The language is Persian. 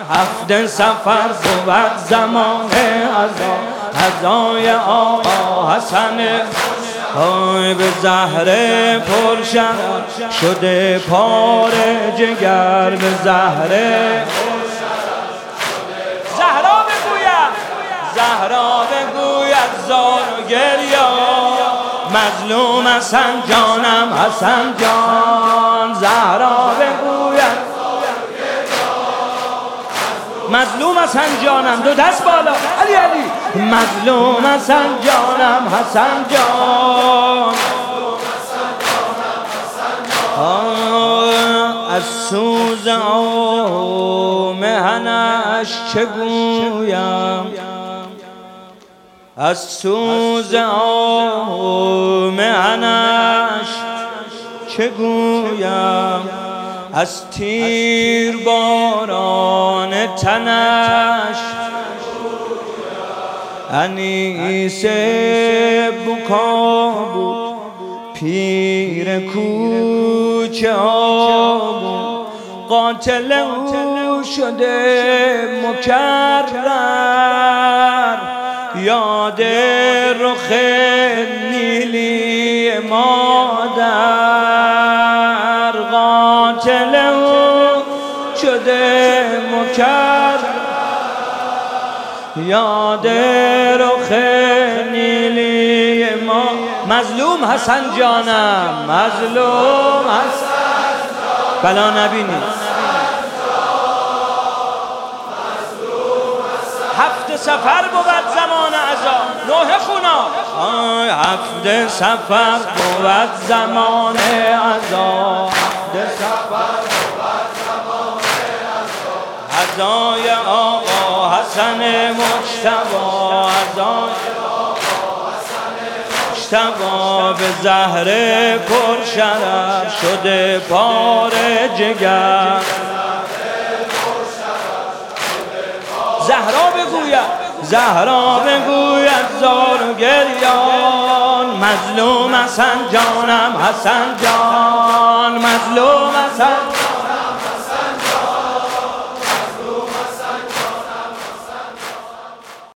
هفت سفر بود زمان عزای آقا حسن های به زهر پرشرر شده پاره جگر به زهر زهرا بگوید زار و گریان مظلوم حسن جانم حسن جان زهرا بگوید مظلوم حسن جانم دو دست بالا علی علی مظلوم حسن جانم حسن جان از سوز آمهنش چه گویم از سوز آمهنش چه گویم از تیر باران تنش انیس بکا بود پیر کوچه ها بود قاتل او شده مکرر یاد رخ نیلی مادر قاتل او شده مکرر یاد رخ نیلی ما مظلوم حسن جانم مظلوم حسن بلا نبینی هفت سفر بود زمان عزا نوح خونا هفت سفر بود زمان عزا هفت سفر بود زمان عزا عزای آقا حسن مجتبی عزای آقا حسن مجتبی به زهر پرشرر شده پاره جگر زهرا بگوید زار و گریان مظلوم حسن جانم حسن جان مظلوم حسن